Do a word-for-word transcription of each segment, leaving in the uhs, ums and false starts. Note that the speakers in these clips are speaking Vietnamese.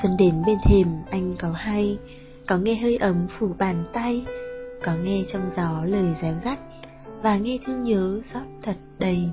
Xuân đến bên thềm anh có hay, có nghe hơi ấm phủ bàn tay, có nghe trong gió lời réo rắt, và nghe thương nhớ xót thật đầy.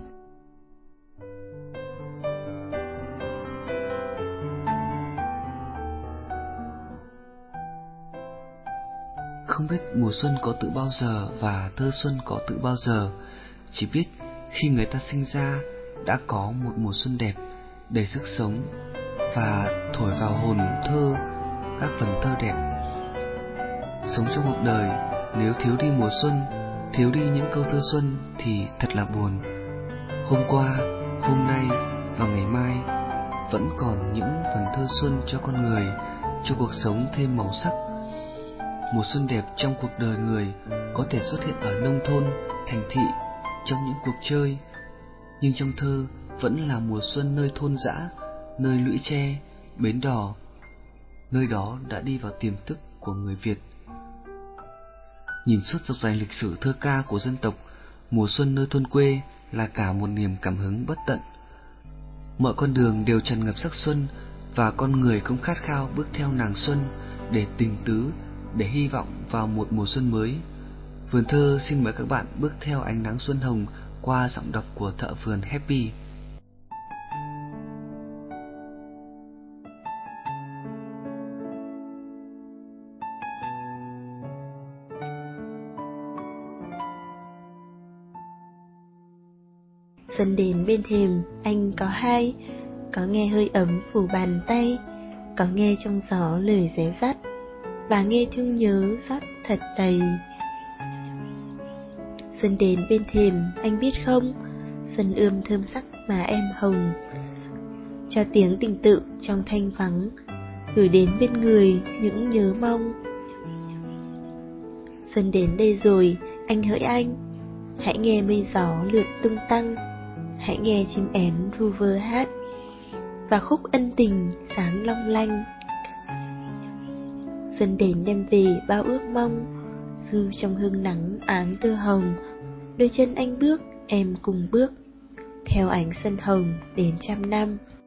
Không biết mùa xuân có tự bao giờ và thơ xuân có tự bao giờ, chỉ biết khi người ta sinh ra đã có một mùa xuân đẹp, đầy sức sống và thổi vào hồn thơ các vần thơ đẹp. Sống trong một đời, nếu thiếu đi mùa xuân, thiếu đi những câu thơ xuân thì thật là buồn. Hôm qua, hôm nay và ngày mai vẫn còn những vần thơ xuân cho con người, cho cuộc sống thêm màu sắc. Mùa xuân đẹp trong cuộc đời người có thể xuất hiện ở nông thôn, thành thị, trong những cuộc chơi, nhưng trong thơ vẫn là mùa xuân nơi thôn dã, nơi lũy tre, bến đò. Nơi đó đã đi vào tiềm thức của người Việt. Nhìn suốt dọc dài lịch sử thơ ca của dân tộc, mùa xuân nơi thôn quê là cả một niềm cảm hứng bất tận. Mọi con đường đều tràn ngập sắc xuân, và con người cũng khát khao bước theo nàng xuân để tình tứ, để hy vọng vào một mùa xuân mới. Vườn thơ xin mời các bạn bước theo ánh nắng xuân hồng qua giọng đọc của thợ vườn Happy. Xuân đến bên thềm anh có hay, có nghe hơi ấm phủ bàn tay, có nghe trong gió lời réo rắt, và nghe thương nhớ xót thật đầy. Xuân đến bên thềm anh biết không, xuân ươm thơm sắc mà em hồng, cho tiếng tình tự trong thanh vắng, gửi đến bên người những nhớ mong. Xuân đến đây rồi, anh hỡi anh, hãy nghe mây gió lượn tung tăng, hãy nghe chim én vu vơ hát, và khúc ân tình sáng long lanh. Xuân đến đem về bao ước mong, du trong hương nắng áng tơ hồng, đôi chân anh bước, em cùng bước, theo ánh xuân hồng đến trăm năm.